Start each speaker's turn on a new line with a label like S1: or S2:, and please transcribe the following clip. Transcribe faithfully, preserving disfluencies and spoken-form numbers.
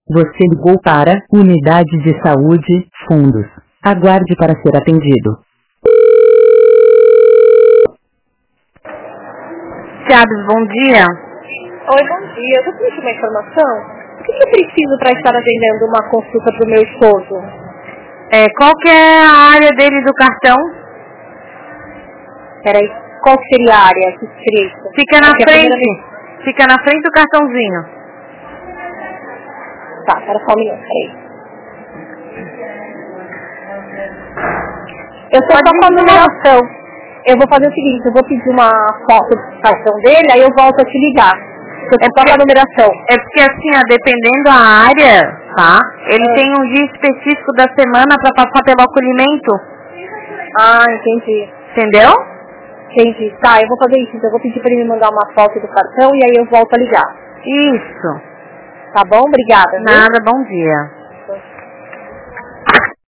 S1: Você ligou para Unidade de Saúde, Fundos. Aguarde para ser atendido.
S2: Chaves, bom dia.
S3: Oi, bom dia. Eu preciso de uma informação. O que eu preciso para estar atendendo uma consulta para o meu esposo?
S2: É, qual que é a área dele do cartão?
S3: Peraí, qual que seria a área? Que seria isso?
S2: Fica na
S3: Porque
S2: frente.
S3: primeira...
S2: Fica na frente do cartãozinho.
S3: Tá, para só um minuto, peraí. Eu só tô com a numeração. Eu vou fazer o seguinte, eu vou pedir uma foto do cartão dele, aí eu volto a te ligar. Eu
S2: É
S3: só com a numeração.
S2: É porque assim, ó, dependendo da área, tá? Ele
S3: É.
S2: tem um dia específico da semana pra passar pelo acolhimento.
S3: Ah, entendi.
S2: Entendeu?
S3: Entendi. Tá, eu vou fazer isso. Eu vou pedir pra ele me mandar uma foto do cartão e aí eu volto a ligar.
S2: Isso.
S3: Tá bom? Obrigada. Viu?
S2: Nada, bom dia.